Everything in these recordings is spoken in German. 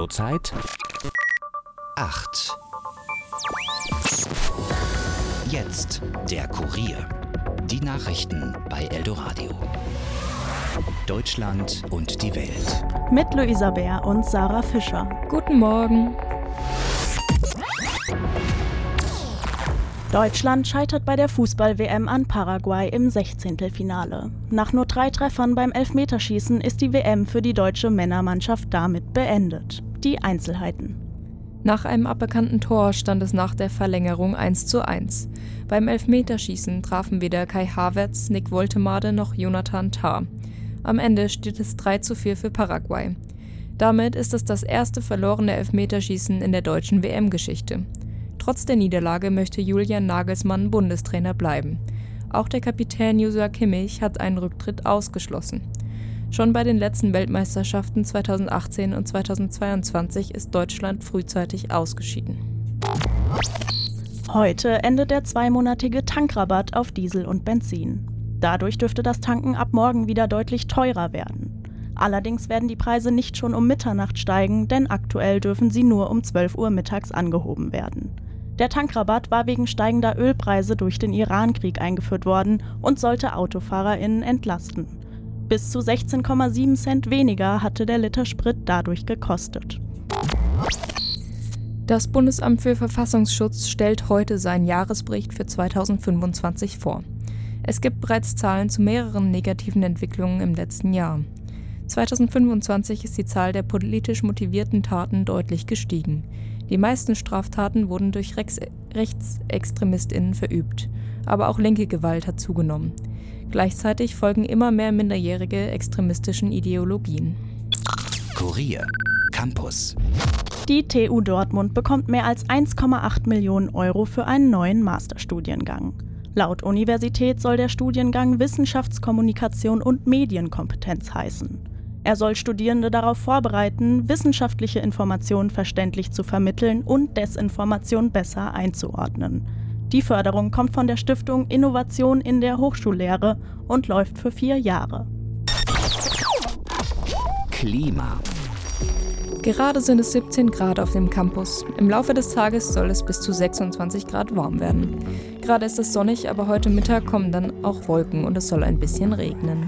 Zurzeit 8. Jetzt der Kurier. Die Nachrichten bei Eldoradio. Deutschland und die Welt. Mit Luisa Bär und Sarah Fischer. Guten Morgen. Deutschland scheitert bei der Fußball-WM an Paraguay im 16. Nach nur 3 Treffern beim Elfmeterschießen ist die WM für die deutsche Männermannschaft damit beendet. Die Einzelheiten. Nach einem aberkannten Tor stand es nach der Verlängerung 1:1. Beim Elfmeterschießen trafen weder Kai Havertz, Nick Woltemade noch Jonathan Tah. Am Ende steht es 3:4 für Paraguay. Damit ist es das erste verlorene Elfmeterschießen in der deutschen WM-Geschichte. Trotz der Niederlage möchte Julian Nagelsmann Bundestrainer bleiben. Auch der Kapitän Joshua Kimmich hat einen Rücktritt ausgeschlossen. Schon bei den letzten Weltmeisterschaften 2018 und 2022 ist Deutschland frühzeitig ausgeschieden. Heute endet der 2-monatige Tankrabatt auf Diesel und Benzin. Dadurch dürfte das Tanken ab morgen wieder deutlich teurer werden. Allerdings werden die Preise nicht schon um Mitternacht steigen, denn aktuell dürfen sie nur um 12 Uhr mittags angehoben werden. Der Tankrabatt war wegen steigender Ölpreise durch den Iran-Krieg eingeführt worden und sollte AutofahrerInnen entlasten. Bis zu 16,7 Cent weniger hatte der Liter Sprit dadurch gekostet. Das Bundesamt für Verfassungsschutz stellt heute seinen Jahresbericht für 2025 vor. Es gibt bereits Zahlen zu mehreren negativen Entwicklungen im letzten Jahr. 2025 ist die Zahl der politisch motivierten Taten deutlich gestiegen. Die meisten Straftaten wurden durch RechtsextremistInnen verübt. Aber auch linke Gewalt hat zugenommen. Gleichzeitig folgen immer mehr minderjährige extremistischen Ideologien. Kurier. Campus. Die TU Dortmund bekommt mehr als 1,8 Millionen Euro für einen neuen Masterstudiengang. Laut Universität soll der Studiengang Wissenschaftskommunikation und Medienkompetenz heißen. Er soll Studierende darauf vorbereiten, wissenschaftliche Informationen verständlich zu vermitteln und Desinformation besser einzuordnen. Die Förderung kommt von der Stiftung Innovation in der Hochschullehre und läuft für 4 Jahre. Klima. Gerade sind es 17 Grad auf dem Campus. Im Laufe des Tages soll es bis zu 26 Grad warm werden. Gerade ist es sonnig, aber heute Mittag kommen dann auch Wolken und es soll ein bisschen regnen.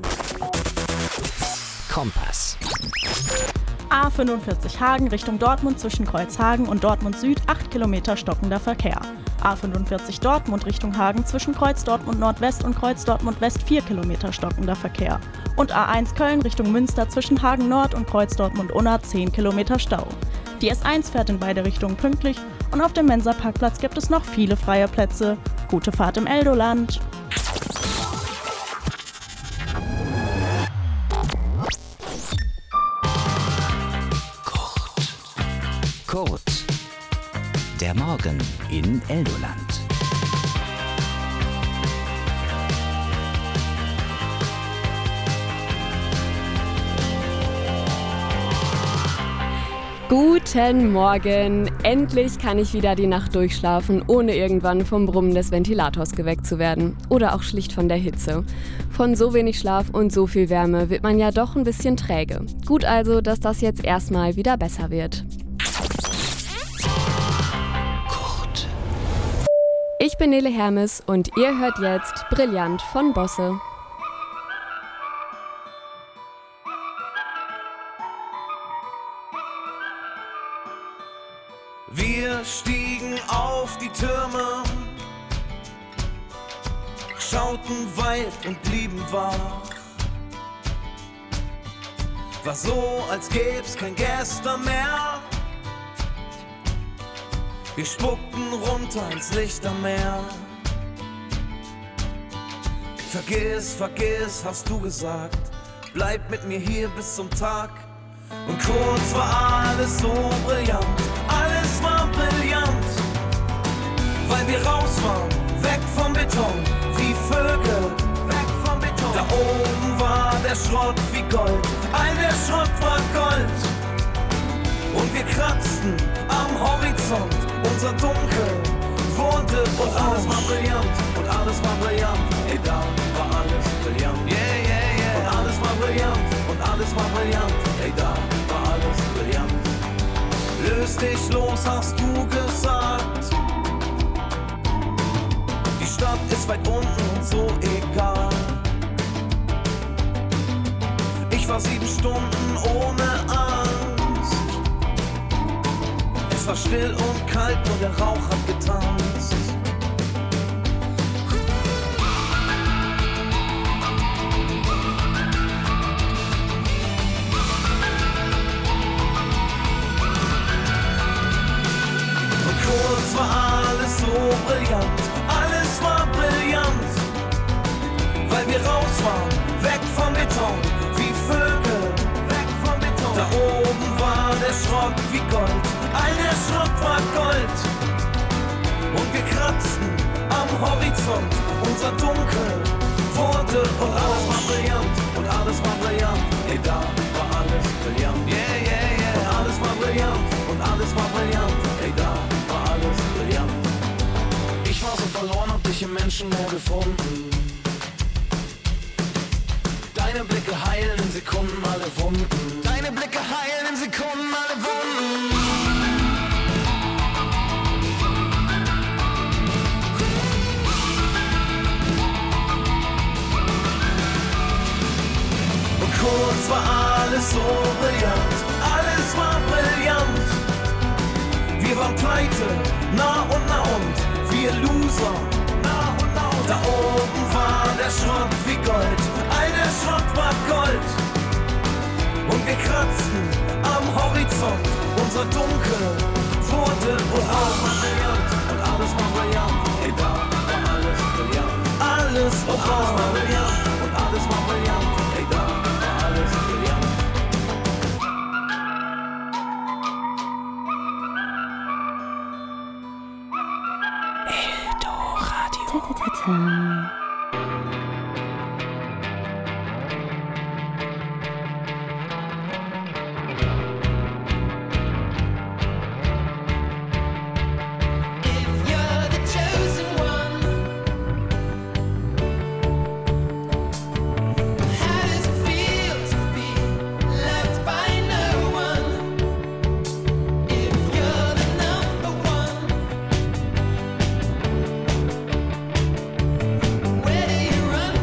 Kompass. A45 Hagen Richtung Dortmund zwischen Kreuzhagen und Dortmund Süd 8 Kilometer stockender Verkehr. A45 Dortmund Richtung Hagen zwischen Kreuz Dortmund Nordwest und Kreuz Dortmund West 4 Kilometer stockender Verkehr. Und A1 Köln Richtung Münster zwischen Hagen Nord und Kreuz Dortmund Unna 10 Kilometer Stau. Die S1 fährt in beide Richtungen pünktlich und auf dem Mensa-Parkplatz gibt es noch viele freie Plätze. Gute Fahrt im Eldoland! Kurt. Der Morgen in Eldoland. Guten Morgen! Endlich kann ich wieder die Nacht durchschlafen, ohne irgendwann vom Brummen des Ventilators geweckt zu werden. Oder auch schlicht von der Hitze. Von so wenig Schlaf und so viel Wärme wird man ja doch ein bisschen träge. Gut also, dass das jetzt erstmal wieder besser wird. Kurt. Ich bin Nele Hermes und ihr hört jetzt Brillant von Bosse. Wir stiegen auf die Türme, schauten weit und blieben wach. War so, als gäb's kein Gestern mehr. Wir spuckten runter ins Lichtermeer. Vergiss, vergiss, hast du gesagt. Bleib mit mir hier bis zum Tag. Und kurz war alles so brillant. Alles war brillant, weil wir raus waren, weg vom Beton, wie Vögel, weg vom Beton. Da oben war der Schrott wie Gold, all der Schrott war Gold. Und wir kratzten am Horizont, unser Dunkel wurde und alles war brillant, und alles war brillant. Ey, da war alles brillant, yeah, yeah, yeah. Und alles war brillant, und alles war brillant. Ey, da war alles brillant. Lass dich los, hast du gesagt. Die Stadt ist weit unten und so egal. Ich war 7 Stunden ohne Angst. Es war still und kalt und der Rauch hat getanzt. Und kurz war alles so brillant, alles war brillant, weil wir raus waren, weg vom Beton, wie Vögel, weg vom Beton. Da oben war der Schrott wie Gold, all der Schrott war Gold. Und wir kratzten am Horizont, unser Dunkel wurde orange. Alles war brillant und alles war brillant, ey, da war alles brillant. Yeah, yeah, yeah. Und alles war brillant und alles war brillant, ey, da war alles brillant. Ich war so verloren, hab dich im Menschenmoor gefunden. Deine Blicke heilen in Sekunden alle Wunden. Deine Blicke heilen in Sekunden alle Wunden. Und kurz war alles so brillant, alles war brillant. Wir waren pleite, nah und, wir Loser, nah und. Da oben war der Schrott wie Gold, all der Schrott war Gold. Und wir kratzten am Horizont, unser Dunkel wurde orange. Und alles war brillant, ey, da war alles brillant. Alles orange war brillant und alles war brillant, ey, da war alles brillant. Where do you run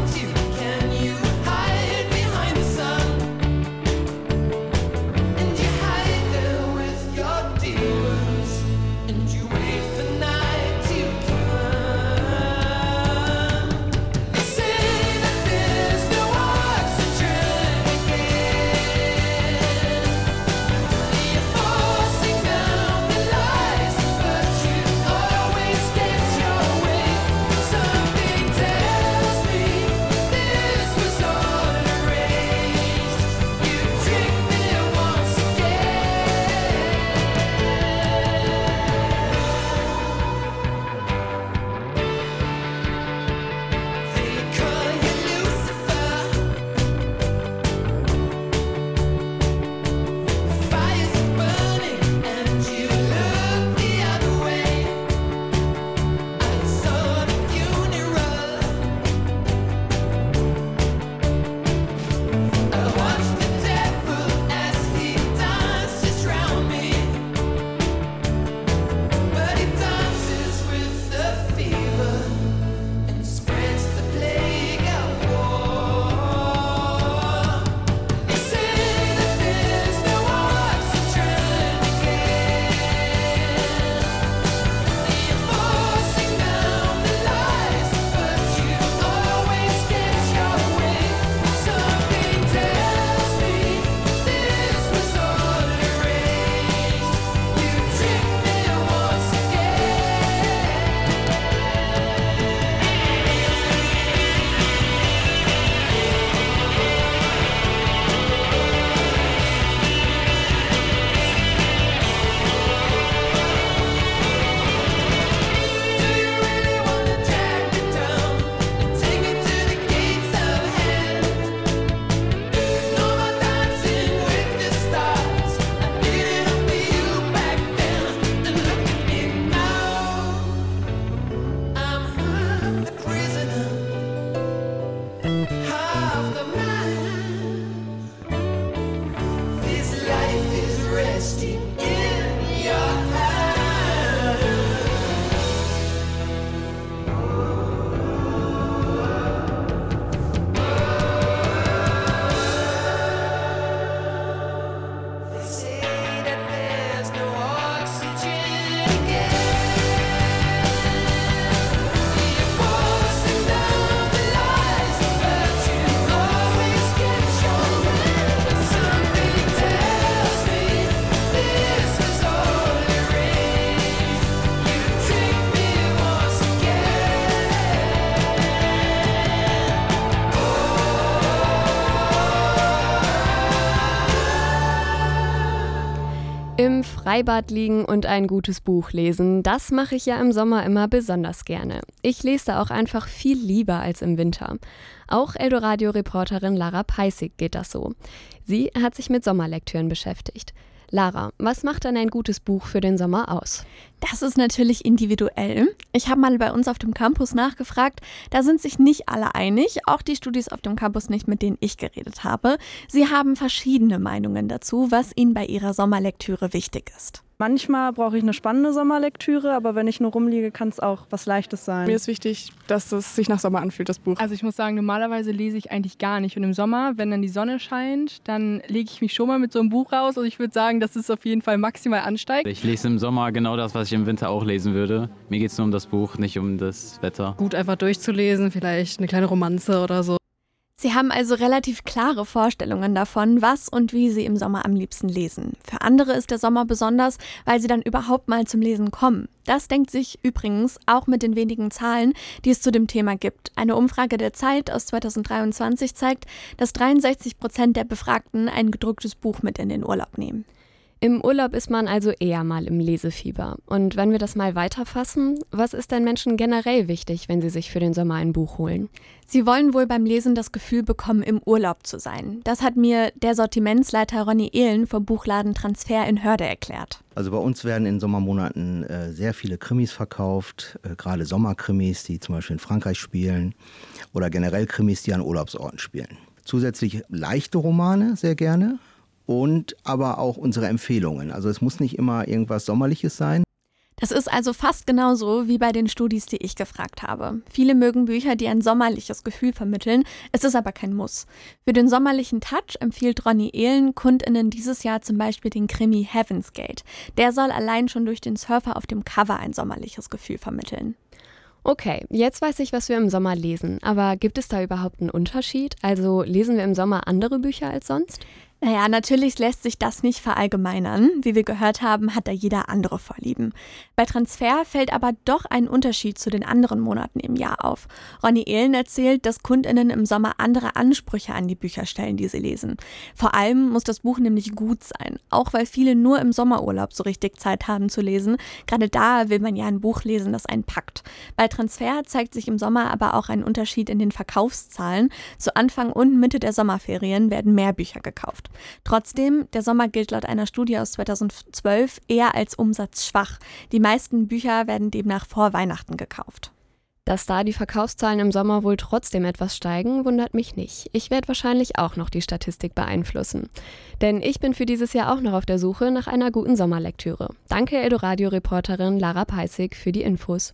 Im Freibad liegen und ein gutes Buch lesen, das mache ich ja im Sommer immer besonders gerne. Ich lese da auch einfach viel lieber als im Winter. Auch Eldoradio-Reporterin Lara Peissig geht das so. Sie hat sich mit Sommerlektüren beschäftigt. Lara, was macht denn ein gutes Buch für den Sommer aus? Das ist natürlich individuell. Ich habe mal bei uns auf dem Campus nachgefragt, da sind sich nicht alle einig, auch die Studis auf dem Campus nicht, mit denen ich geredet habe. Sie haben verschiedene Meinungen dazu, was ihnen bei ihrer Sommerlektüre wichtig ist. Manchmal brauche ich eine spannende Sommerlektüre, aber wenn ich nur rumliege, kann es auch was Leichtes sein. Mir ist wichtig, dass es sich nach Sommer anfühlt, das Buch. Also ich muss sagen, normalerweise lese ich eigentlich gar nicht. Und im Sommer, wenn dann die Sonne scheint, dann lege ich mich schon mal mit so einem Buch raus. Und ich würde sagen, dass es auf jeden Fall maximal ansteigt. Ich lese im Sommer genau das, was ich im Winter auch lesen würde. Mir geht es nur um das Buch, nicht um das Wetter. Gut einfach durchzulesen, vielleicht eine kleine Romanze oder so. Sie haben also relativ klare Vorstellungen davon, was und wie sie im Sommer am liebsten lesen. Für andere ist der Sommer besonders, weil sie dann überhaupt mal zum Lesen kommen. Das denkt sich übrigens auch mit den wenigen Zahlen, die es zu dem Thema gibt. Eine Umfrage der Zeit aus 2023 zeigt, dass 63% der Befragten ein gedrucktes Buch mit in den Urlaub nehmen. Im Urlaub ist man also eher mal im Lesefieber. Und wenn wir das mal weiterfassen, was ist denn Menschen generell wichtig, wenn sie sich für den Sommer ein Buch holen? Sie wollen wohl beim Lesen das Gefühl bekommen, im Urlaub zu sein. Das hat mir der Sortimentsleiter Ronny Ehlen vom Buchladen Transfer in Hörde erklärt. Also bei uns werden in Sommermonaten sehr viele Krimis verkauft, gerade Sommerkrimis, die zum Beispiel in Frankreich spielen oder generell Krimis, die an Urlaubsorten spielen. Zusätzlich leichte Romane sehr gerne. Und aber auch unsere Empfehlungen. Also es muss nicht immer irgendwas Sommerliches sein. Das ist also fast genauso wie bei den Studis, die ich gefragt habe. Viele mögen Bücher, die ein sommerliches Gefühl vermitteln. Es ist aber kein Muss. Für den sommerlichen Touch empfiehlt Ronny Ehlen KundInnen dieses Jahr zum Beispiel den Krimi Heaven's Gate. Der soll allein schon durch den Surfer auf dem Cover ein sommerliches Gefühl vermitteln. Okay, jetzt weiß ich, was wir im Sommer lesen. Aber gibt es da überhaupt einen Unterschied? Also lesen wir im Sommer andere Bücher als sonst? Naja, natürlich lässt sich das nicht verallgemeinern. Wie wir gehört haben, hat da jeder andere Vorlieben. Bei Transfer fällt aber doch ein Unterschied zu den anderen Monaten im Jahr auf. Ronny Ehlen erzählt, dass KundInnen im Sommer andere Ansprüche an die Bücher stellen, die sie lesen. Vor allem muss das Buch nämlich gut sein, auch weil viele nur im Sommerurlaub so richtig Zeit haben zu lesen. Gerade da will man ja ein Buch lesen, das einen packt. Bei Transfer zeigt sich im Sommer aber auch ein Unterschied in den Verkaufszahlen. Zu Anfang und Mitte der Sommerferien werden mehr Bücher gekauft. Trotzdem, der Sommer gilt laut einer Studie aus 2012 eher als umsatzschwach. Die meisten Bücher werden demnach vor Weihnachten gekauft. Dass da die Verkaufszahlen im Sommer wohl trotzdem etwas steigen, wundert mich nicht. Ich werde wahrscheinlich auch noch die Statistik beeinflussen. Denn ich bin für dieses Jahr auch noch auf der Suche nach einer guten Sommerlektüre. Danke Eldoradio-Reporterin Lara Peissig für die Infos.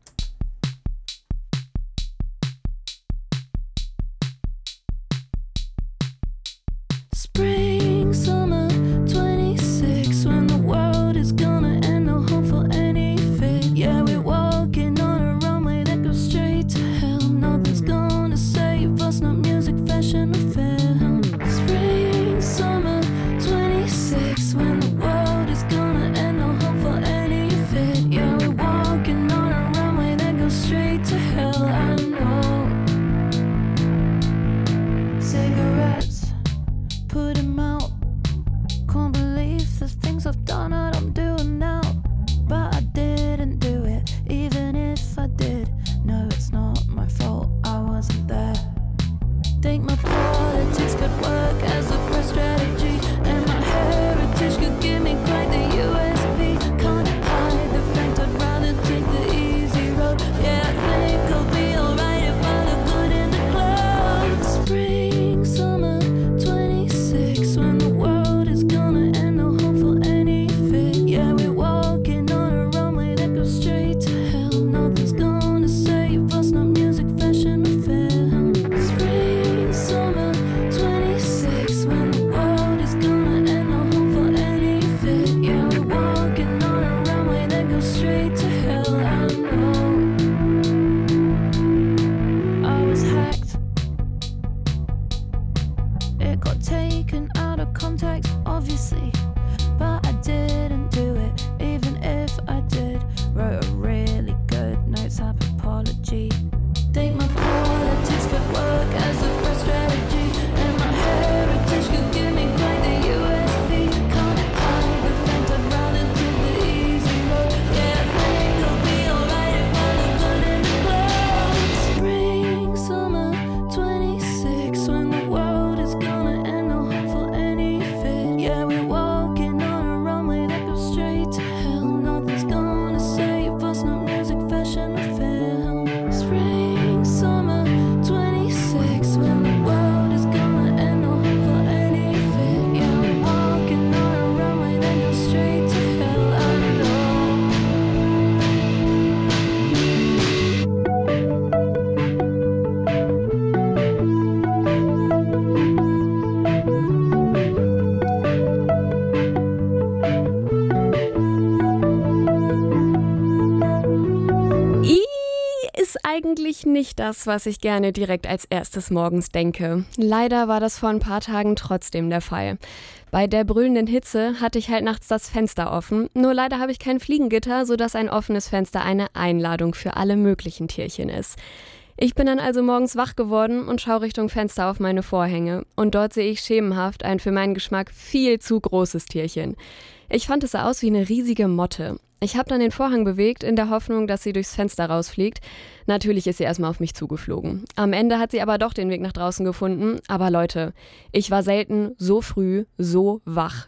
Spring, summer, 26, when the world is gonna end, no hope for any fit. Yeah, we're walking on a runway that goes straight to hell. Nothing's gonna save us, not music, fashion, or film. Spring, summer, 26, when the world is gonna end, no hope for any fit. Yeah, we're walking on a runway that goes straight to hell, I know. Cigarettes, put him out. Can't believe the things I've done that I'm doing now. But I didn't do it, even if I did. No, it's not my fault, I was nicht das, was ich gerne direkt als erstes morgens denke. Leider war das vor ein paar Tagen trotzdem der Fall. Bei der brüllenden Hitze hatte ich halt nachts das Fenster offen, nur leider habe ich kein Fliegengitter, sodass ein offenes Fenster eine Einladung für alle möglichen Tierchen ist. Ich bin dann also morgens wach geworden und schaue Richtung Fenster auf meine Vorhänge. Und dort sehe ich schemenhaft ein für meinen Geschmack viel zu großes Tierchen. Ich fand, es sah aus wie eine riesige Motte. Ich habe dann den Vorhang bewegt, in der Hoffnung, dass sie durchs Fenster rausfliegt. Natürlich ist sie erstmal auf mich zugeflogen. Am Ende hat sie aber doch den Weg nach draußen gefunden. Aber Leute, ich war selten so früh so wach.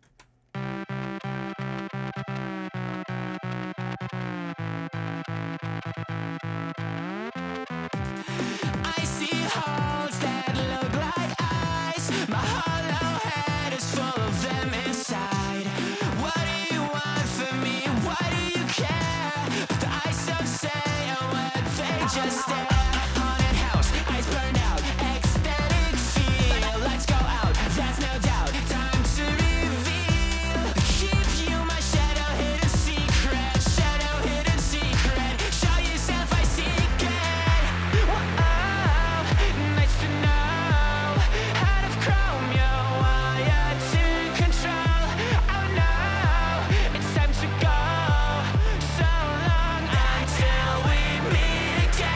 Just stare. Haunted house, eyes burned out, ecstatic feel. Let's go out, that's no doubt. Time to reveal. Keep you my shadow, hidden secret. Shadow, hidden secret. Show yourself, I seek it. Whoa, nice to know. Out of chrome, you're wired to control. Oh no, it's time to go. So long until we meet again.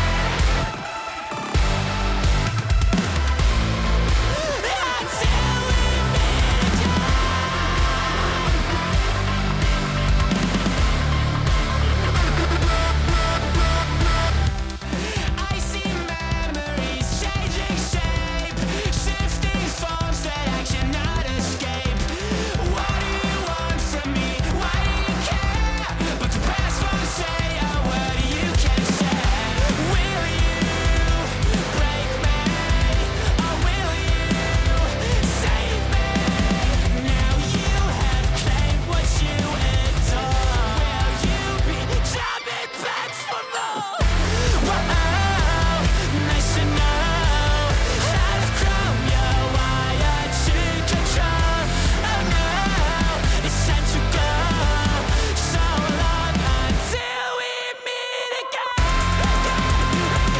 I see memories changing shape, shifting forms that I cannot escape. What do you want from me? Why do you care? But the past won't say a word you can say. Will you break me? Or will you save me? Now you have claimed what you adore. Will you be jumping back for more? Whoa, nice to know. Out of chrome, you're wired to control. Oh no, it's time to go. So long until we meet again.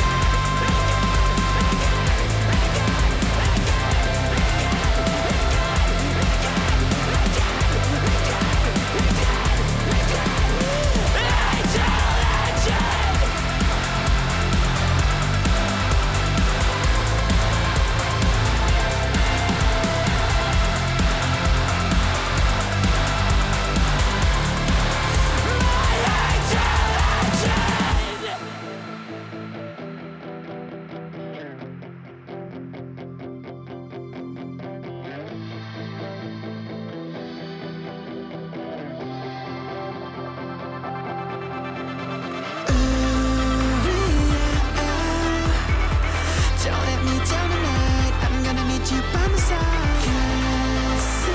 Don't let me down tonight. I'm gonna need you by my side. 'Cause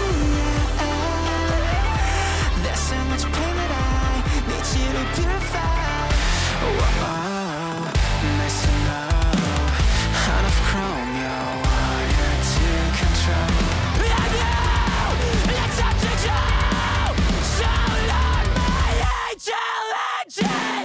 there's so much pain that I need you to purify. Whoa, nice to know. Out of chrome, you're wired to control. I know, it's up to go. So long, my angel legend.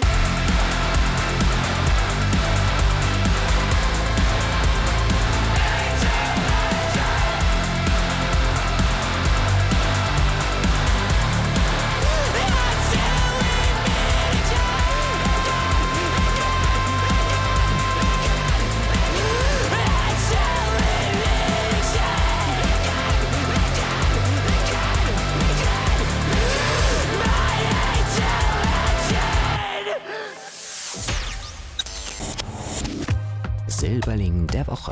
Silberling der Woche.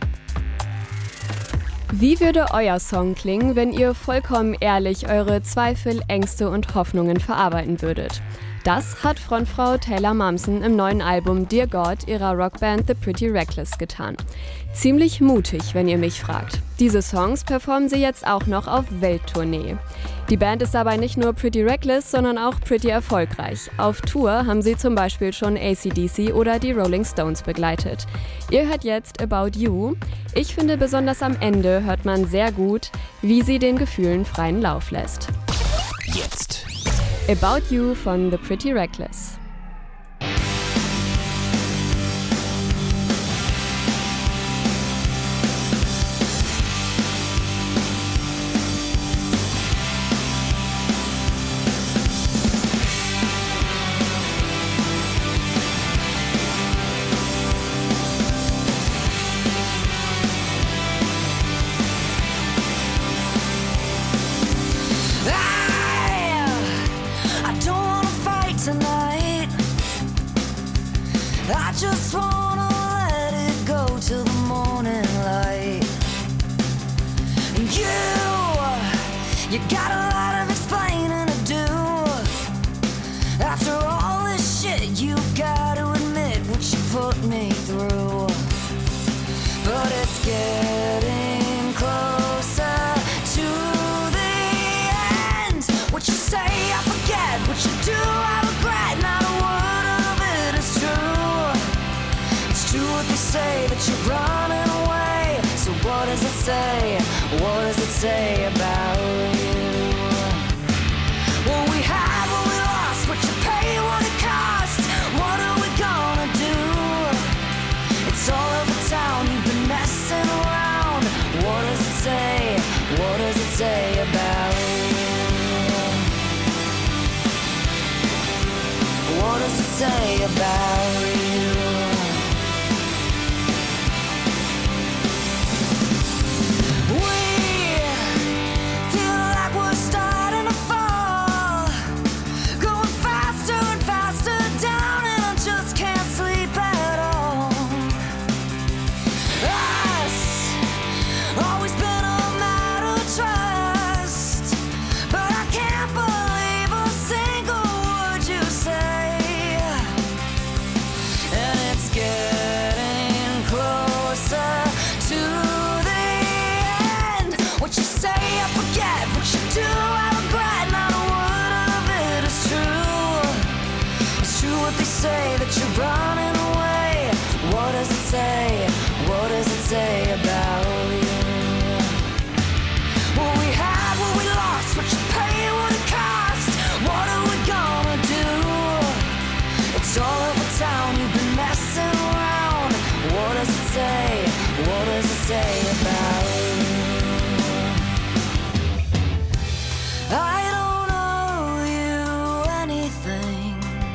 Wie würde euer Song klingen, wenn ihr vollkommen ehrlich eure Zweifel, Ängste und Hoffnungen verarbeiten würdet? Das hat Frontfrau Taylor Momsen im neuen Album Dear God ihrer Rockband The Pretty Reckless getan. Ziemlich mutig, wenn ihr mich fragt. Diese Songs performen sie jetzt auch noch auf Welttournee. Die Band ist dabei nicht nur pretty reckless, sondern auch pretty erfolgreich. Auf Tour haben sie zum Beispiel schon AC/DC oder die Rolling Stones begleitet. Ihr hört jetzt About You. Ich finde, besonders am Ende hört man sehr gut, wie sie den Gefühlen freien Lauf lässt. Jetzt. About You von The Pretty Reckless. just wanna let it go till the morning light. You got a lot of explaining to do. After all this shit, you gotta admit what you put me through. But it's getting closer to the end. What you say, I forget. What you do, I regret. Not a word of it is true. It's true what they say, that you're running away. So what does it say? What does it say about you? Well, we had what we lost. What you pay, what it cost. What are we gonna do? It's all over town. You've been messing around. What does it say? What does it say about you? What does it say about you? Say that you're running away. What does it say? What does it say about you? Well, we had what we lost. What you pay, what it cost. What are we gonna do? It's all over town. You've been messing around. What does it say? What does it say about you? I don't owe you anything,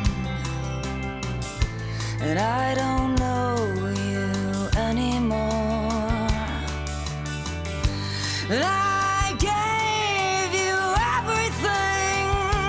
and I don't know you anymore. And I gave you everything,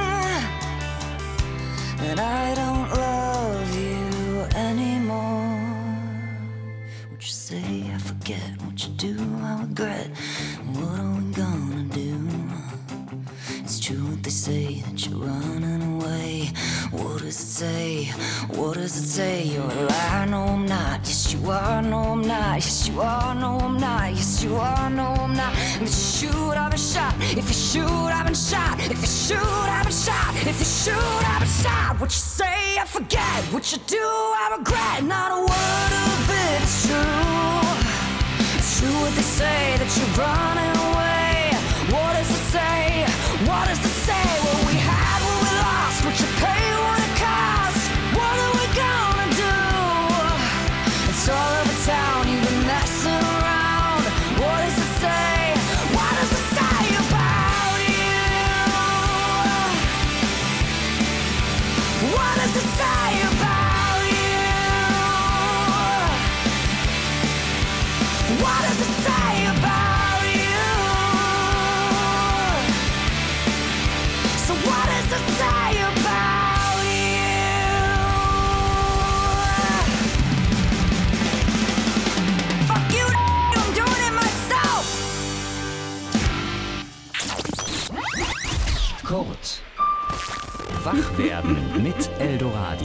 and I don't love you anymore. What you say, I forget. What you do, I regret. What are we gonna do? It's true what they say, that you're running away. What does it say? What does it say? You're a liar, no I'm not. Yes you are, no I'm not. Yes you are, no I'm not. Yes you are, no I'm not. If you shoot, I've been shot. If you shoot, I've been shot. If you shoot, I've been shot. If you shoot, I've been shot. What you say, I forget. What you do, I regret. Not a word of it is true. It's true what they say, that you're running away. What does it say? What does it say? Well, we had what we lost. What you pay, what it cost. What are we gonna do? It's all over town. You've been messing around. What does it say? What does it say about you? What does it say about you? What does it say about you? So what does it say about you? Fuck you, I'm doing it myself. Kurz. Wach werden mit Eldoradio.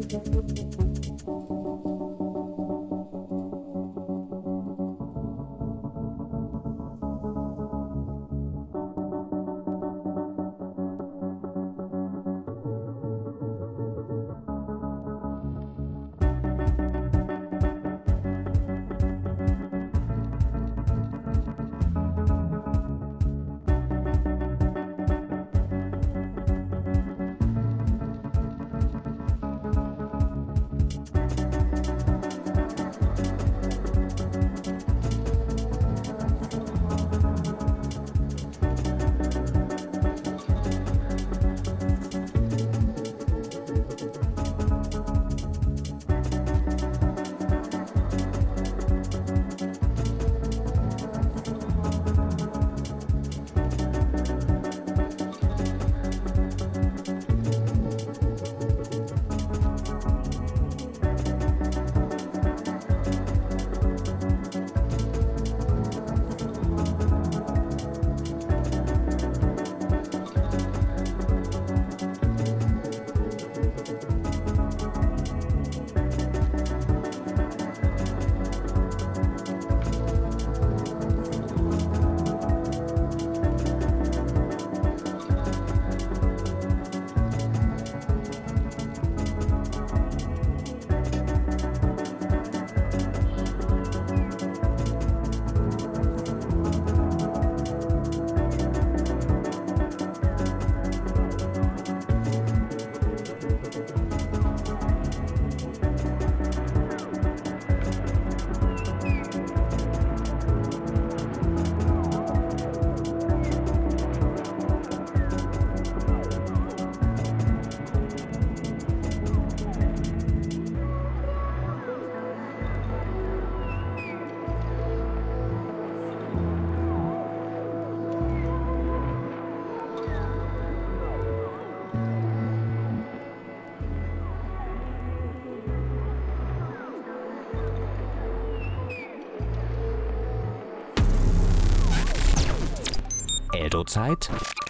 Eldo-Zeit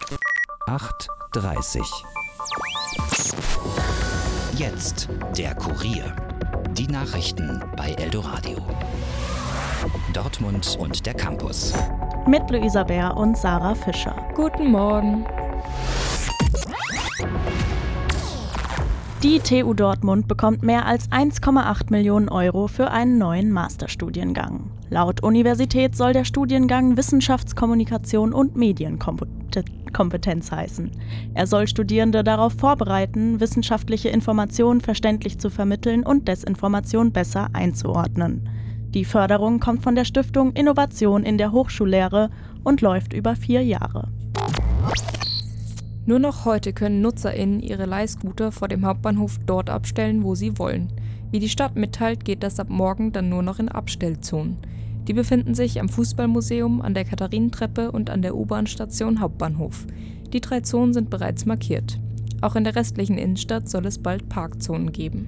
8:30. Jetzt der Kurier. Die Nachrichten bei Eldoradio. Dortmund und der Campus. Mit Luisa Bär und Sarah Fischer. Guten Morgen. Die TU Dortmund bekommt mehr als 1,8 Millionen Euro für einen neuen Masterstudiengang. Laut Universität soll der Studiengang Wissenschaftskommunikation und Medienkompetenz heißen. Er soll Studierende darauf vorbereiten, wissenschaftliche Informationen verständlich zu vermitteln und Desinformation besser einzuordnen. Die Förderung kommt von der Stiftung Innovation in der Hochschullehre und läuft über 4 Jahre. Nur noch heute können NutzerInnen ihre Leihscooter vor dem Hauptbahnhof dort abstellen, wo sie wollen. Wie die Stadt mitteilt, geht das ab morgen dann nur noch in Abstellzonen. Die befinden sich am Fußballmuseum, an der Katharinentreppe und an der U-Bahn-Station Hauptbahnhof. Die 3 Zonen sind bereits markiert. Auch in der restlichen Innenstadt soll es bald Parkzonen geben.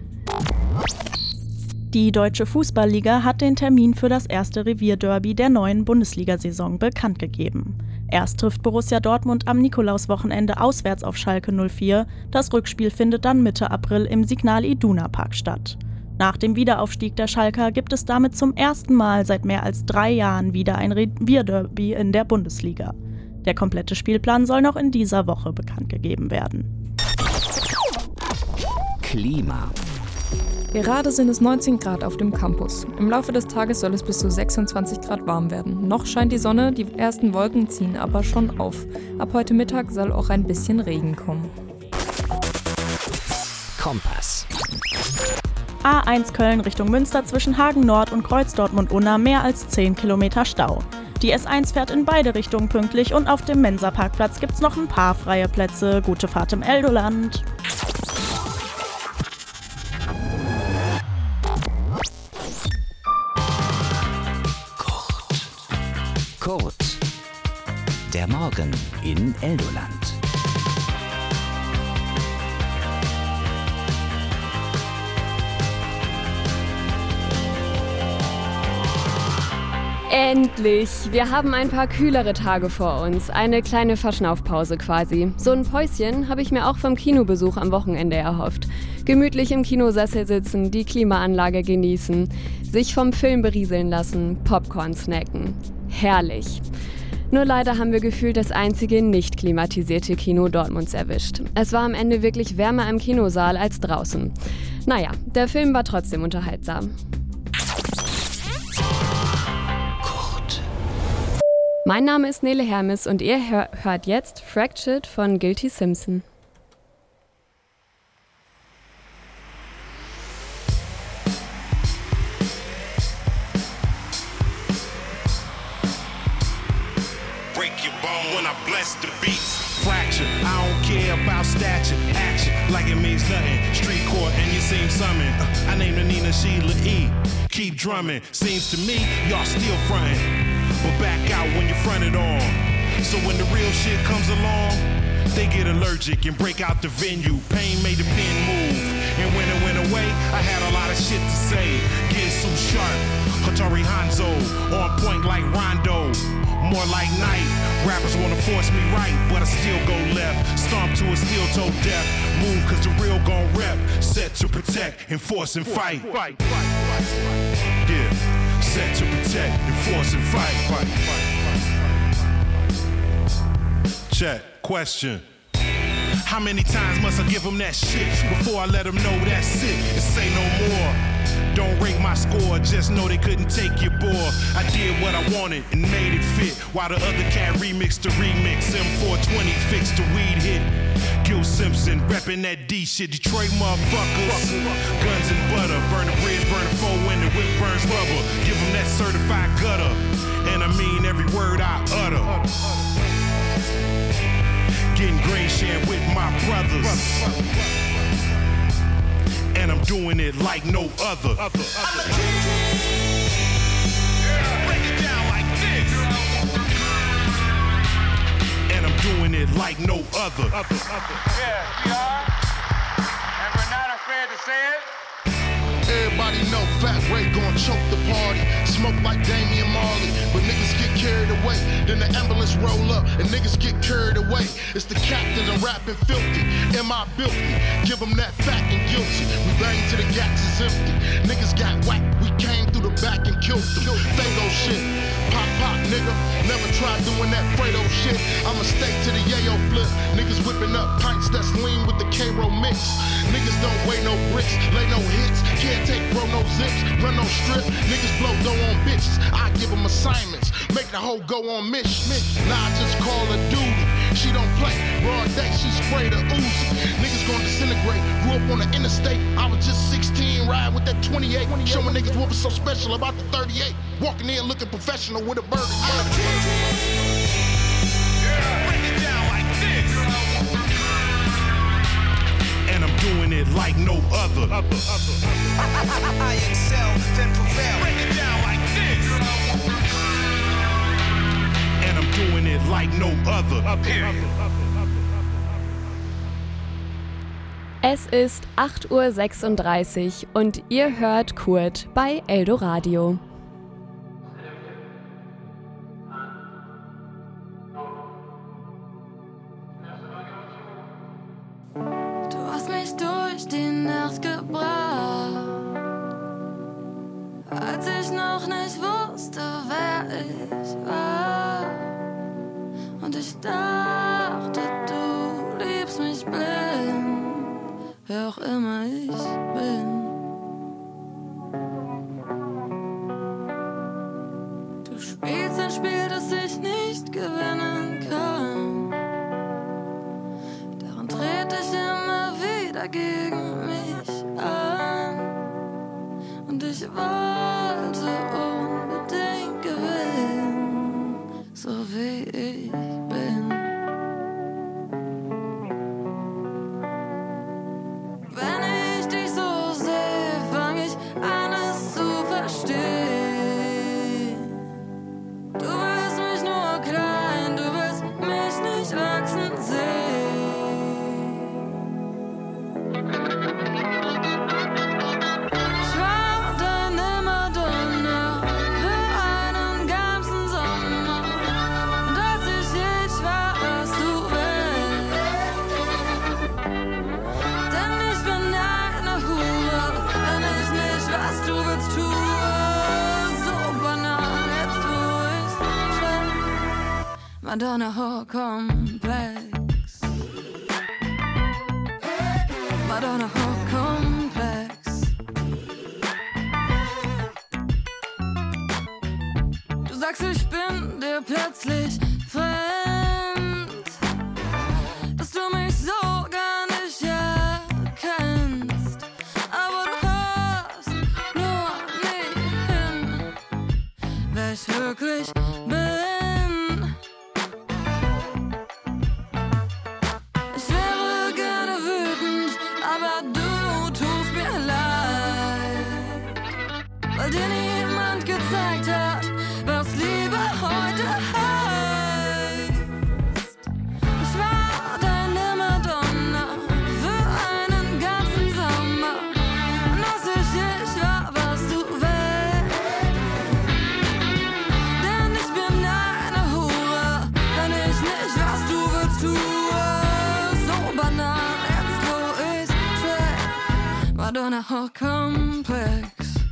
Die Deutsche Fußballliga hat den Termin für das erste Revierderby der neuen Bundesliga-Saison bekannt gegeben. Erst trifft Borussia Dortmund am Nikolauswochenende auswärts auf Schalke 04. Das Rückspiel findet dann Mitte April im Signal Iduna Park statt. Nach dem Wiederaufstieg der Schalker gibt es damit zum ersten Mal seit mehr als 3 Jahren wieder ein Revierderby in der Bundesliga. Der komplette Spielplan soll noch in dieser Woche bekannt gegeben werden. Klima. Gerade sind es 19 Grad auf dem Campus. Im Laufe des Tages soll es bis zu 26 Grad warm werden. Noch scheint die Sonne, die ersten Wolken ziehen aber schon auf. Ab heute Mittag soll auch ein bisschen Regen kommen. Kompass. A1 Köln Richtung Münster zwischen Hagen Nord und Kreuz Dortmund-Unna mehr als 10 Kilometer Stau. Die S1 fährt in beide Richtungen pünktlich und auf dem Mensa-Parkplatz gibt's noch ein paar freie Plätze. Gute Fahrt im Eldoland. Kurt. Der Morgen in Eldoland. Endlich! Wir haben ein paar kühlere Tage vor uns. Eine kleine Verschnaufpause quasi. So ein Päuschen habe ich mir auch vom Kinobesuch am Wochenende erhofft. Gemütlich im Kinosessel sitzen, die Klimaanlage genießen, sich vom Film berieseln lassen, Popcorn snacken. Herrlich. Nur leider haben wir gefühlt das einzige nicht klimatisierte Kino Dortmunds erwischt. Es war am Ende wirklich wärmer im Kinosaal als draußen. Naja, der Film war trotzdem unterhaltsam. Mein Name ist Nele Hermes und ihr hört jetzt Fractured von Guilty Simpson. The beats fractured. I don't care about stature, action like it means nothing. Street court and you seem summoned. I named her Nina Sheila E. Keep drumming. Seems to me y'all still frontin', but back out when you fronted on. So when the real shit comes along, they get allergic and break out the venue. Pain made the pen move, and when it went away, I had a lot of shit to say. Getting so sharp, Hattori Hanzo, on point like Rondo. More like night. Rappers wanna force me right, but I still go left. Stomp to a steel toe death. Move cause the real gon' rep. Set to protect, enforce and fight. Yeah, set to protect, enforce and fight. Check, question. How many times must I give them that shit before I let them know that's it and say no more? Don't rate my score, just know they couldn't take your bore. I did what I wanted and made it fit, while the other cat remixed the remix. M420 fixed the weed hit. Gil Simpson, reppin' that D shit, Detroit motherfuckers. Guns and butter, burn the bridge, burn the foe when the whip burns rubber. Give them that certified gutter, and I mean every word I utter. Getting green sharing with my brothers, and I'm doing it like no other. I'm a king. Break it down like this. And I'm doing it like no other. Yeah, we are. And we're not afraid to say it. Everybody know Fat Ray gon' choke the party. Smoke like Damian Marley, but niggas get carried away. Then the ambulance roll up and niggas get carried away. It's the captain and rapping filthy. Am I filthy? Give them that fat and guilty. We bang to the gaps is empty. Niggas got whacked, we came through the back and killed them. Fago shit. Pop, pop, nigga. Never tried doing that Fredo shit. I'ma stay to the yayo flip. Niggas whipping up pints that's lean with the K-Ro mix. Niggas don't weigh no bricks, lay no hits. Can't take bro no zips, run no strip. Niggas blow dough on bitches. I give them assignments, make the hoe go on mission. Nah, I just call her duty. She don't play, broad day, she spray the Uzi. Niggas gon' disintegrate, grew up on the interstate. I was just 16, riding with that 28. Showing niggas what was so special about the 38. Walking in looking professional with a bird. Break it down like this. And I'm doing it like no other. I excel, then prevail. Break it down like this. And I'm doing it like no other. Es ist 8:36 Uhr und ihr hört Kurt bei Eldoradio. Du hast mich durch die Nacht gebracht, als ich noch nicht wusste, wer ich war. Und ich dachte, du liebst mich blind, wer auch immer ich bin. Du spielst ein Spiel, das ich nicht gewinnen kann. Daran trete ich immer wieder gegen mich an. Und ich wollte unbedingt gewinnen, so wie ich bin. Wenn ich dich so sehe, fang ich an, es zu verstehen. Du willst mich nur klein, du willst mich nicht wachsen sehen. Ich war dein Madonna Whore Complex. Madonna Whore Complex. Du sagst, ich bin dir plötzlich fremd, dass du mich so gar nicht erkennst, aber du hörst nur nie hin, wer ich wirklich bin. Ich wäre gerne wütend, aber du tust mir leid, weil dir niemand gezeigt hat, was Liebe heute heißt. Ich war deine Madonna für einen ganzen Sommer, und als ich nicht war, warst du weg. Denn ich bin eine Hure, wenn ich nicht, was du willst, tue. So banal, jetzt wo ich's check. Madonna Whore Complex.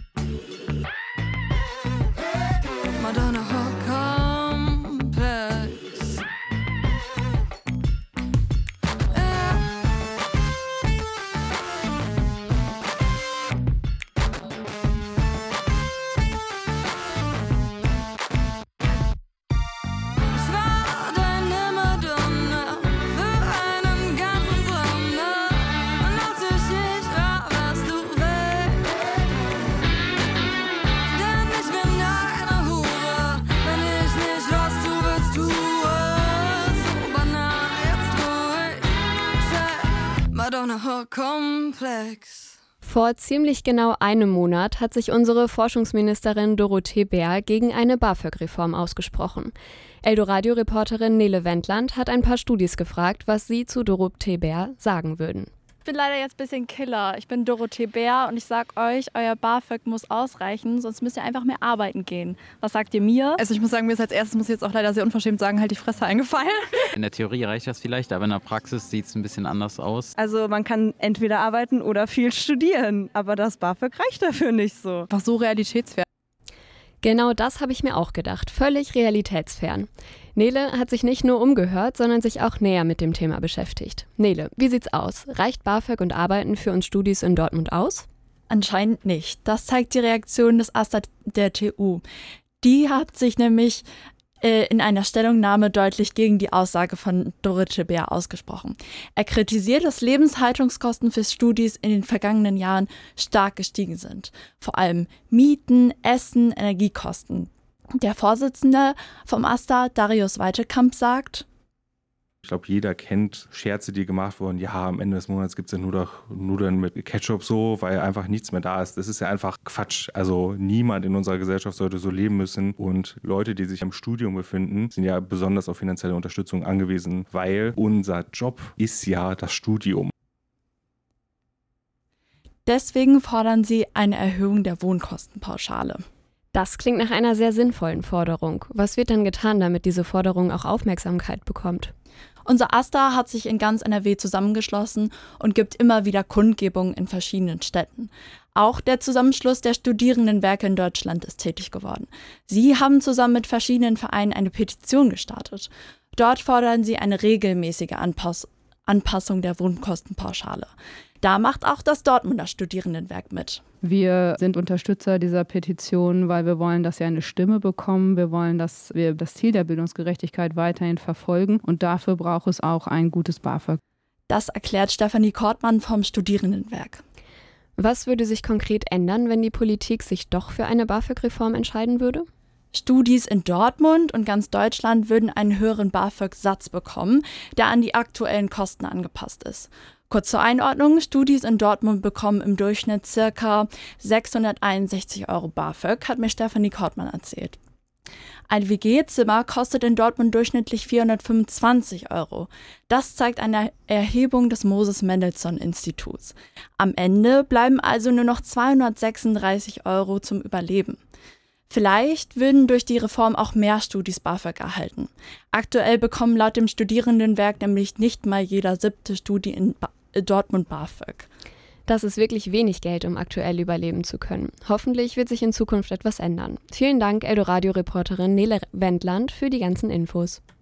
Madonna Whore Complex. Ich war deine Madonna für einen ganzen Sommer, und als ich nicht war, warst du weg. Denn ich bin eine Hure, wenn ich nicht, was du willst, tue. So banal, jetzt ruhig, check. Madonna Whore Complex. Vor ziemlich genau einem Monat hat sich unsere Forschungsministerin Dorothee Bär gegen eine BAföG-Reform ausgesprochen. Eldoradio-Reporterin Nele Wendland hat ein paar Studis gefragt, was sie zu Dorothee Bär sagen würden. Ich bin leider jetzt ein bisschen Killer. Ich bin Dorothee Bär und ich sag euch, euer BAföG muss ausreichen, sonst müsst ihr einfach mehr arbeiten gehen. Was sagt ihr mir? Also ich muss sagen, mir ist als erstes, muss ich jetzt auch leider sehr unverschämt sagen, halt die Fresse eingefallen. In der Theorie reicht das vielleicht, aber in der Praxis sieht es ein bisschen anders aus. Also man kann entweder arbeiten oder viel studieren, aber das BAföG reicht dafür nicht so. Einfach so realitätsfern. Genau das habe ich mir auch gedacht, völlig realitätsfern. Nele hat sich nicht nur umgehört, sondern sich auch näher mit dem Thema beschäftigt. Nele, wie sieht's aus? Reicht BAföG und Arbeiten für uns Studis in Dortmund aus? Anscheinend nicht. Das zeigt die Reaktion des AStA der TU. Die hat sich nämlich in einer Stellungnahme deutlich gegen die Aussage von Dorothee Bär ausgesprochen. Er kritisiert, dass Lebenshaltungskosten für Studis in den vergangenen Jahren stark gestiegen sind. Vor allem Mieten, Essen, Energiekosten. Der Vorsitzende vom AStA, Darius Weitekamp, sagt: Ich glaube, jeder kennt Scherze, die gemacht wurden. Ja, am Ende des Monats gibt es ja nur noch Nudeln mit Ketchup so, weil einfach nichts mehr da ist. Das ist ja einfach Quatsch. Also niemand in unserer Gesellschaft sollte so leben müssen. Und Leute, die sich im Studium befinden, sind ja besonders auf finanzielle Unterstützung angewiesen, weil unser Job ist ja das Studium. Deswegen fordern sie eine Erhöhung der Wohnkostenpauschale. Das klingt nach einer sehr sinnvollen Forderung. Was wird denn getan, damit diese Forderung auch Aufmerksamkeit bekommt? Unser AStA hat sich in ganz NRW zusammengeschlossen und gibt immer wieder Kundgebungen in verschiedenen Städten. Auch der Zusammenschluss der Studierendenwerke in Deutschland ist tätig geworden. Sie haben zusammen mit verschiedenen Vereinen eine Petition gestartet. Dort fordern sie eine regelmäßige Anpassung der Wohnkostenpauschale. Da macht auch das Dortmunder Studierendenwerk mit. Wir sind Unterstützer dieser Petition, weil wir wollen, dass sie eine Stimme bekommen. Wir wollen, dass wir das Ziel der Bildungsgerechtigkeit weiterhin verfolgen. Und dafür braucht es auch ein gutes BAföG. Das erklärt Stefanie Kortmann vom Studierendenwerk. Was würde sich konkret ändern, wenn die Politik sich doch für eine BAföG-Reform entscheiden würde? Studis in Dortmund und ganz Deutschland würden einen höheren BAföG-Satz bekommen, der an die aktuellen Kosten angepasst ist. Kurz zur Einordnung, Studis in Dortmund bekommen im Durchschnitt ca. 661 € BAföG, hat mir Stefanie Kortmann erzählt. Ein WG-Zimmer kostet in Dortmund durchschnittlich 425 €. Das zeigt eine Erhebung des Moses-Mendelssohn-Instituts. Am Ende bleiben also nur noch 236 € zum Überleben. Vielleicht würden durch die Reform auch mehr Studis BAföG erhalten. Aktuell bekommen laut dem Studierendenwerk nämlich nicht mal jeder 7. Studi in Dortmund BAföG. Das ist wirklich wenig Geld, um aktuell überleben zu können. Hoffentlich wird sich in Zukunft etwas ändern. Vielen Dank, Eldoradio-Reporterin Nele Wendland, für die ganzen Infos.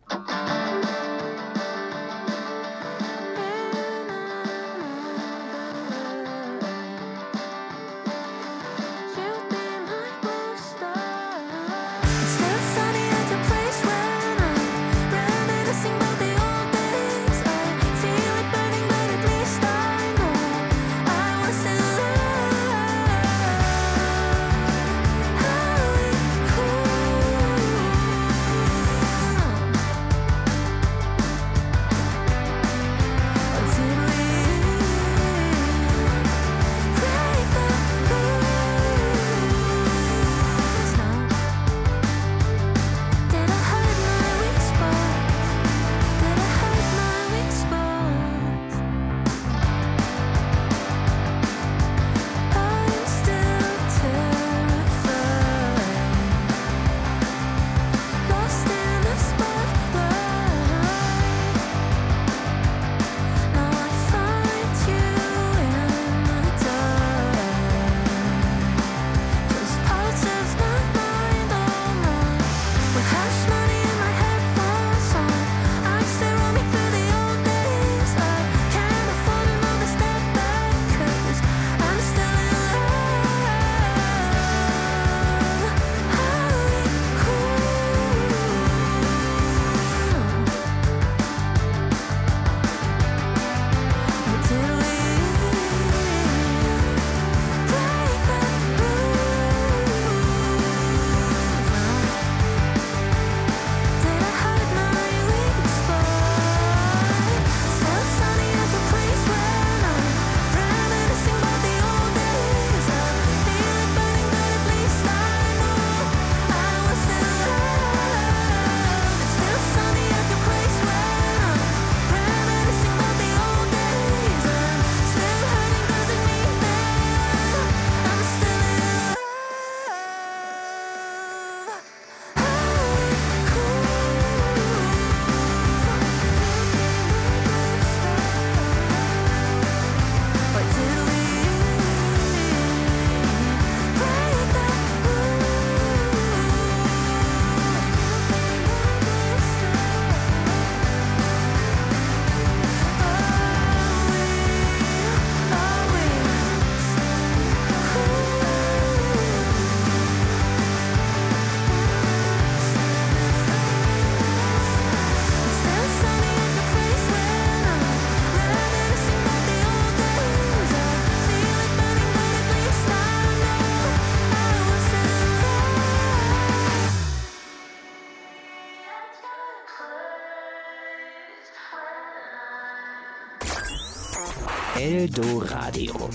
Eldoradio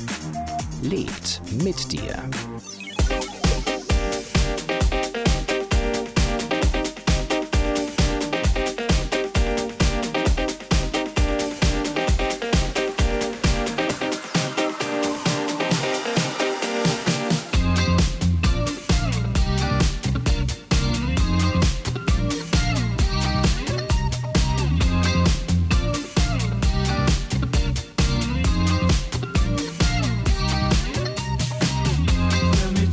lebt mit dir. Let me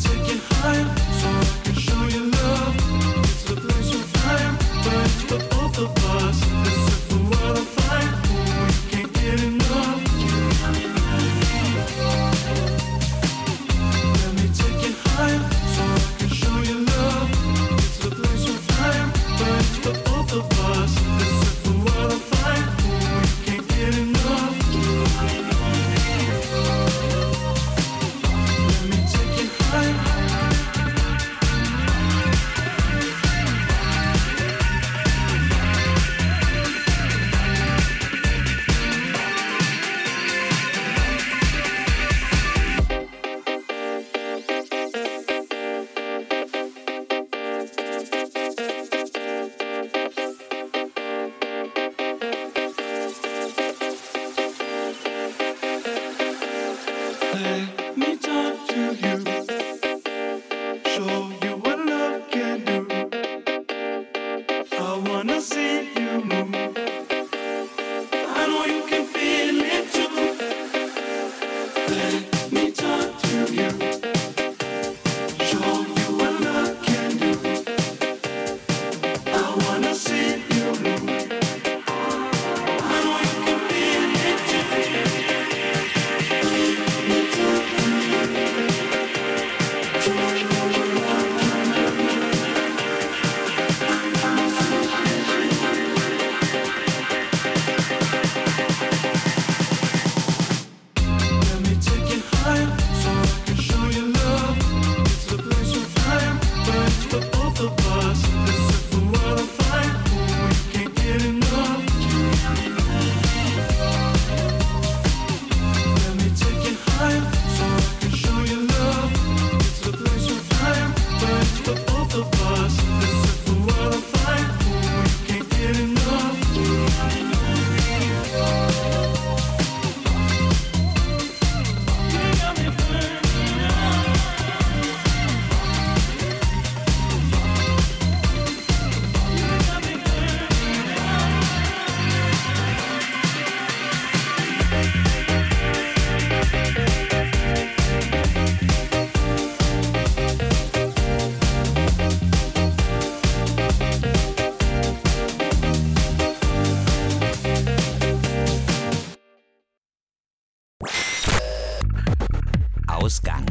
Ausgang.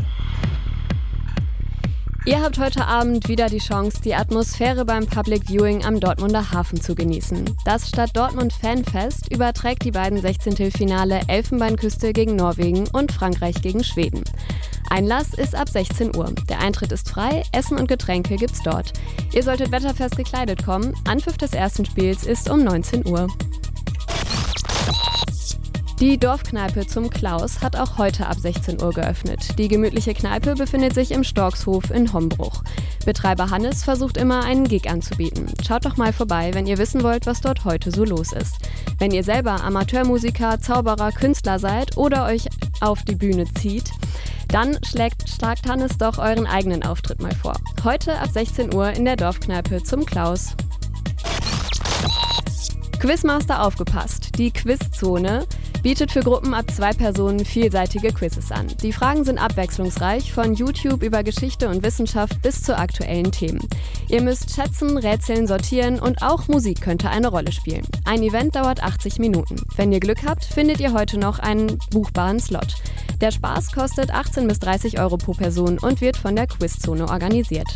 Ihr habt heute Abend wieder die Chance, die Atmosphäre beim Public Viewing am Dortmunder Hafen zu genießen. Das Stadt Dortmund Fanfest überträgt die beiden 16-Finale Elfenbeinküste gegen Norwegen und Frankreich gegen Schweden. Einlass ist ab 16 Uhr. Der Eintritt ist frei, Essen und Getränke gibt's dort. Ihr solltet wetterfest gekleidet kommen. Anpfiff des ersten Spiels ist um 19 Uhr. Die Dorfkneipe zum Klaus hat auch heute ab 16 Uhr geöffnet. Die gemütliche Kneipe befindet sich im Storkshof in Hombruch. Betreiber Hannes versucht immer, einen Gig anzubieten. Schaut doch mal vorbei, wenn ihr wissen wollt, was dort heute so los ist. Wenn ihr selber Amateurmusiker, Zauberer, Künstler seid oder euch auf die Bühne zieht, dann schlagt Hannes doch euren eigenen Auftritt mal vor. Heute ab 16 Uhr in der Dorfkneipe zum Klaus. Quizmaster aufgepasst! Die Quizzone bietet für Gruppen ab 2 Personen vielseitige Quizzes an. Die Fragen sind abwechslungsreich, von YouTube über Geschichte und Wissenschaft bis zu aktuellen Themen. Ihr müsst schätzen, rätseln, sortieren und auch Musik könnte eine Rolle spielen. Ein Event dauert 80 Minuten. Wenn ihr Glück habt, findet ihr heute noch einen buchbaren Slot. Der Spaß kostet 18 bis 30 Euro pro Person und wird von der Quizzone organisiert.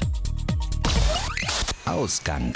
Ausgang.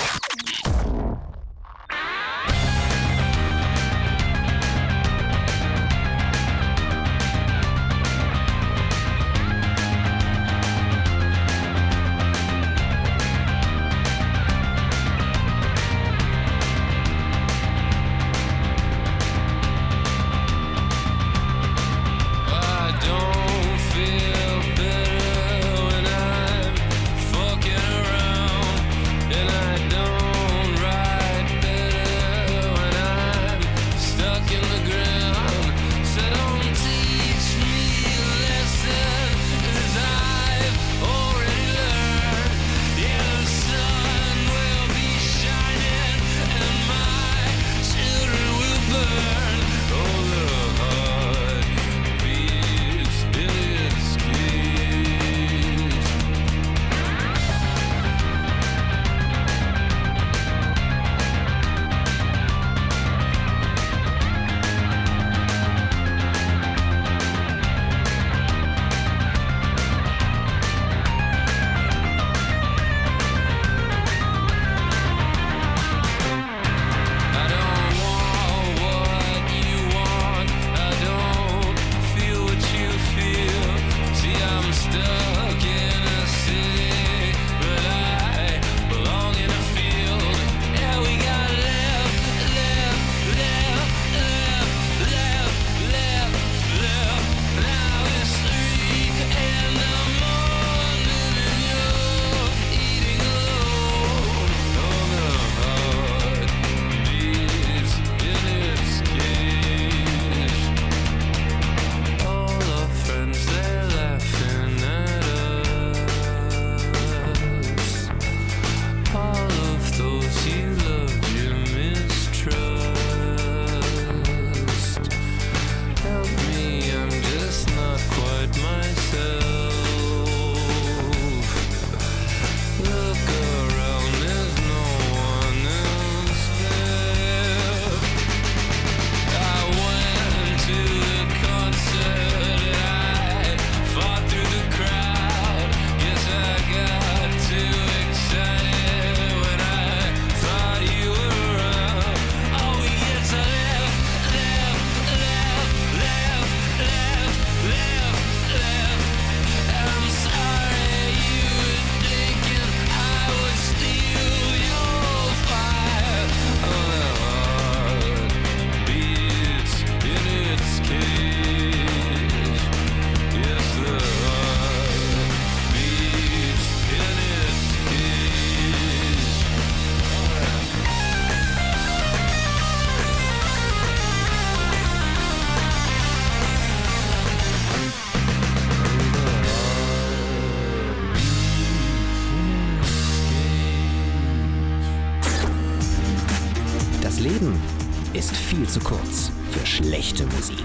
Das Leben ist viel zu kurz für schlechte Musik.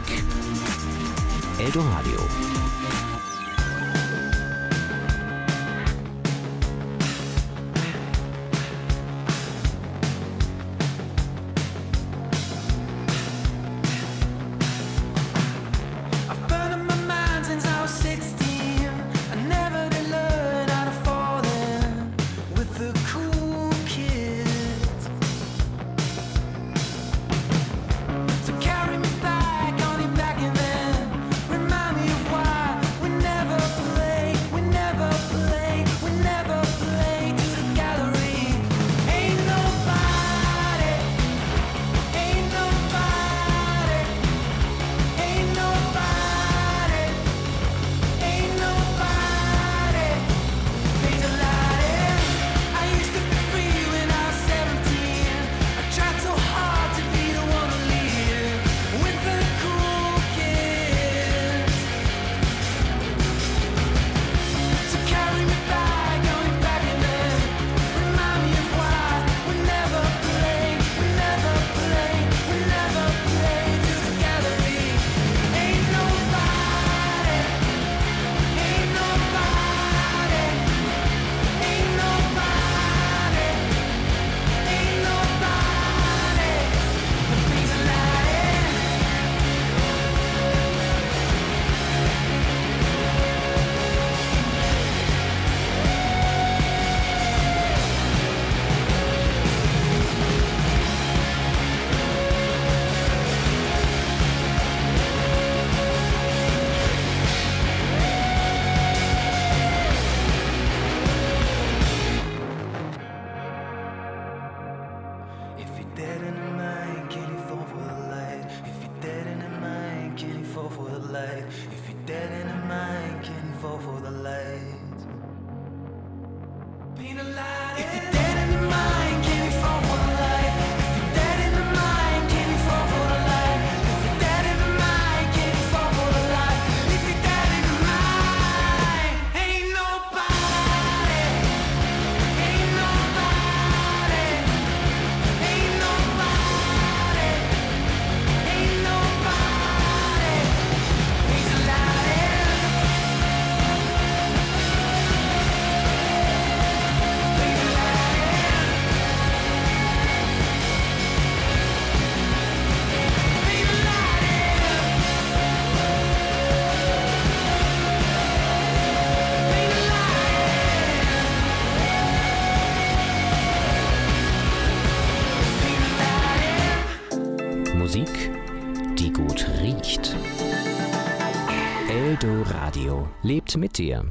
Eldoradio. I've burned in my mind since I was 16. Radio lebt mit dir.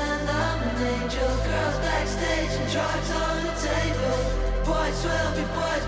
Drugs on the table, boys will be boys.